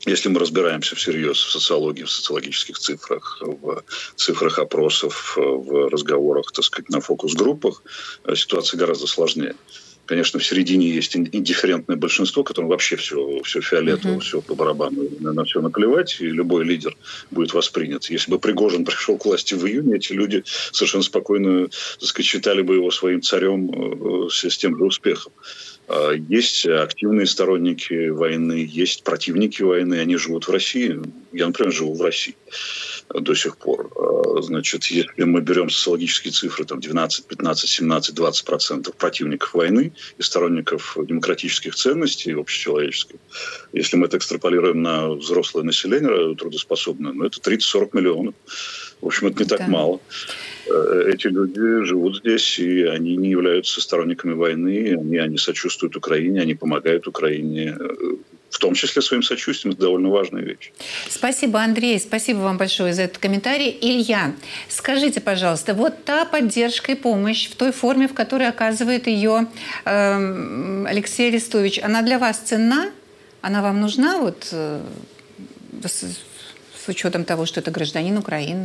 Если мы разбираемся всерьез в социологии, в социологических цифрах, в цифрах опросов, в разговорах, так сказать, на фокус-группах, ситуация гораздо сложнее. Конечно, в середине есть индифферентное большинство, которым вообще все, все фиолетово, uh-huh. все по барабану, на все наплевать, и любой лидер будет воспринят. Если бы Пригожин пришел к власти в июне, эти люди совершенно спокойно, так сказать, считали бы его своим царем с, с тем же успехом. Есть активные сторонники войны, есть противники войны, они живут в России. Я, например, живу в России до сих пор. Значит, если мы берем социологические цифры, там двенадцать, пятнадцать, семнадцать, двадцать процентов противников войны и сторонников демократических ценностей общечеловеческих, если мы это экстраполируем на взрослое население трудоспособное, ну, это тридцать-сорок миллионов. В общем, это не так да. мало. Эти люди живут здесь, и они не являются сторонниками войны, они, они сочувствуют Украине, они помогают Украине, в том числе своим сочувствием. Это довольно важная вещь. Спасибо, Андрей, спасибо вам большое за этот комментарий. Илья, скажите, пожалуйста, вот та поддержка и помощь в той форме, в которой оказывает ее э, Алексей Арестович, она для вас ценна? Она вам нужна вот, э, с, с учетом того, что это гражданин Украины?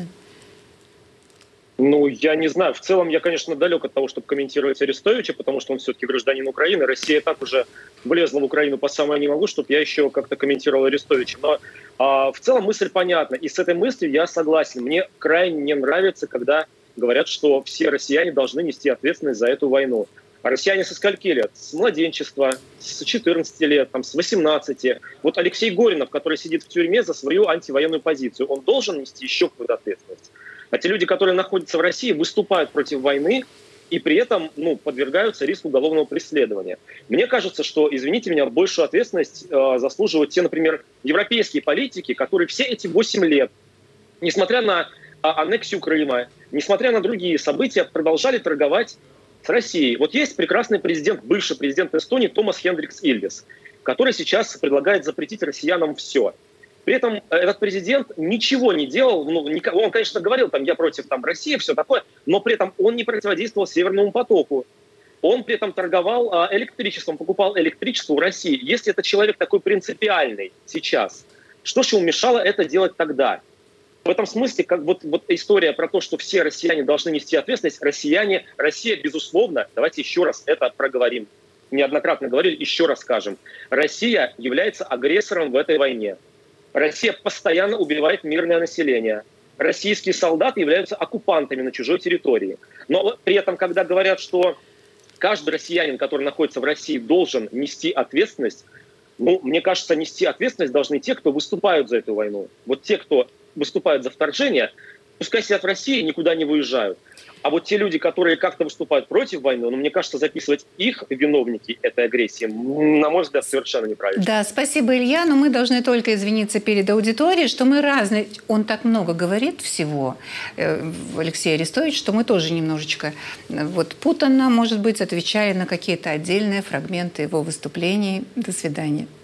Ну, я не знаю. В целом, я, конечно, далек от того, чтобы комментировать Арестовича, потому что он все-таки гражданин Украины. Россия так уже влезла в Украину по самое не могу, чтобы я еще как-то комментировал Арестовича. Но а, в целом мысль понятна. И с этой мыслью я согласен. Мне крайне не нравится, когда говорят, что все россияне должны нести ответственность за эту войну. А россияне со скольки лет? С младенчества, с четырнадцати лет, там, с восемнадцати. Вот Алексей Горинов, который сидит в тюрьме за свою антивоенную позицию, он должен нести еще какую-то ответственность. А те люди, которые находятся в России, выступают против войны и при этом ну, подвергаются риску уголовного преследования. Мне кажется, что, извините меня, большую ответственность э, заслуживают те, например, европейские политики, которые все эти восемь лет, несмотря на э, аннексию Крыма, несмотря на другие события, продолжали торговать с Россией. Вот есть прекрасный президент, бывший президент Эстонии Томас Хендрикс Ильвес, который сейчас предлагает запретить россиянам все. При этом этот президент ничего не делал, ну, он, конечно, говорил, там, я против там, России, все такое, но при этом он не противодействовал Северному потоку. Он при этом торговал а, электричеством, покупал электричество у России. Если это человек такой принципиальный сейчас, что же ему мешало это делать тогда? В этом смысле, как вот, вот история про то, что все россияне должны нести ответственность, россияне, Россия, безусловно, давайте еще раз это проговорим, неоднократно говорили, еще раз скажем, Россия является агрессором в этой войне. Россия постоянно убивает мирное население. Российские солдаты являются оккупантами на чужой территории. Но при этом, когда говорят, что каждый россиянин, который находится в России, должен нести ответственность, ну, мне кажется, нести ответственность должны те, кто выступают за эту войну. Вот те, кто выступают за вторжение, пускай сидят в России и никуда не выезжают. А вот те люди, которые как-то выступают против войны, ну, мне кажется, записывать их виновники этой агрессии, на мой взгляд, совершенно неправильно. Да, спасибо, Илья, но мы должны только извиниться перед аудиторией, что мы разные... Он так много говорит всего, Алексей Арестович, что мы тоже немножечко вот путанно, может быть, отвечая на какие-то отдельные фрагменты его выступлений. До свидания.